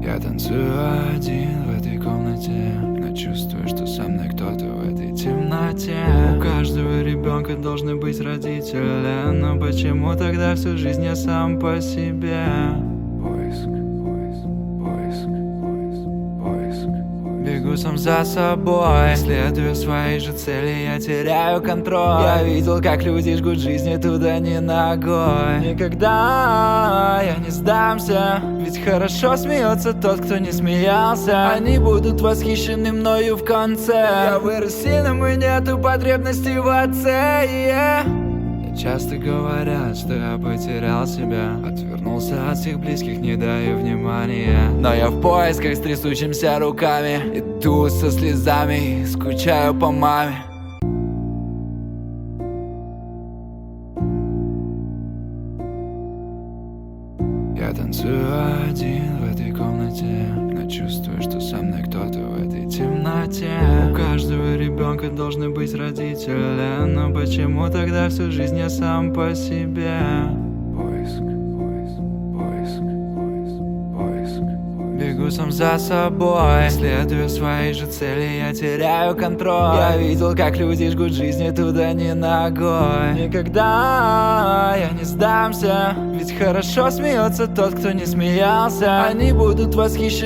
Я танцую один в этой комнате, но чувствую, что со мной кто-то в этой темноте. У каждого ребенка должны быть родители, но почему тогда всю жизнь я сам по себе? Поиск. Бегу сам за собой, следую своей же цели, я теряю контроль. Я видел, как люди жгут жизни туда не ногой. Никогда я не сдамся, ведь хорошо смеется тот, кто не смеялся. Они будут восхищены мною в конце. Я вырос сильным и нету потребности в отце. Часто говорят, что я потерял себя, отвернулся от всех близких, не даю внимания. Но я в поисках с трясущимися руками, иду со слезами, скучаю по маме. Я танцую один в этой комнате, но чувствую, что со мной кто-то в этой темноте. У каждого ребенка должны быть родители, но почему тогда всю жизнь я сам по себе? Поиск. Бегу сам за собой, следую своей же цели, я теряю контроль. Я видел, как люди жгут жизни туда не ногой. Никогда я не сдамся, ведь хорошо смеется тот, кто не смеялся. Они будут восхищены